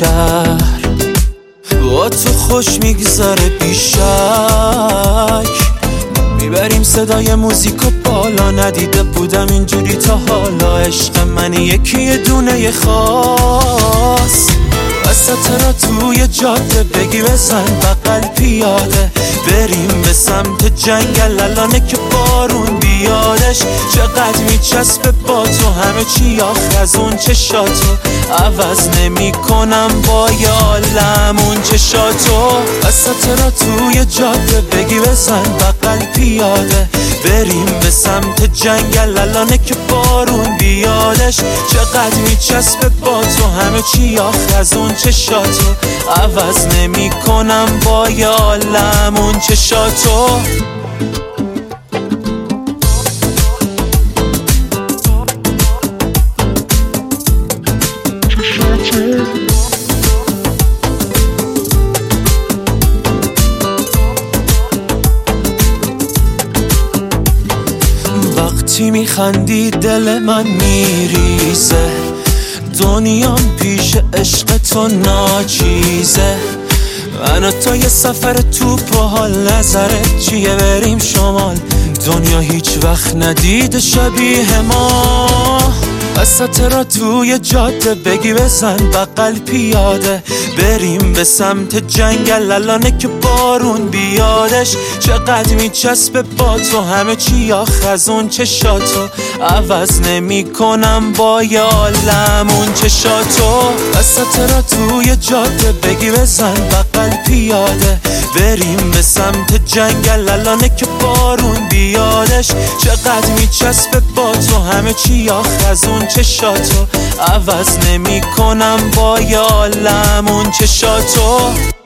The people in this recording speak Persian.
شهر با تو خوش میگذره بیشک، میبریم صدای موزیکو بالا، ندیده بودم اینجوری تا حالا. عشق من یکی دونه خاص، وسط را توی جاده بگی بزن بغل پیاده، بریم به سمت جنگل الانه که بارون بیادش. چقدر میچسبه با تو همه چی، آخه از اون چشاتو عوض نمی کنم با یه عالم اون چشاتو. وسط را توی جاده بگی بزن بغل پیاده، بریم به سمت جنگل الانه که بارون بیادش. چقدر میچسبه با تو همه چی، آخه از اون چشاتو عوض نمی کنم با یه عالم اون چشاتو. وقتی میخندی دل من میریزه، دنیام پیش عشق تو ناچیزه. من و تو یه سفر توپ و حال، نظرت چیه بریم شمال، دنیا هیچ وقت ندیده شبیه ما. وسط را توی جاده بگی بزن بغل پیاده، بریم به سمت جنگل الانه که بارون بیادش. چقدر میچسبه با تو همه چی، آخه از اون چشاتو عوض نمی کنم با یه عالم اون چشاتو. وسط را توی جاده بگی بزن بغل پیاده، بریم به سمت جنگل الانه که بارون بیادش. چقدر میچسبه با تو همه چی، آخه از اون چشاتو عوض نمی کنم با یه عالم اون چشاتو.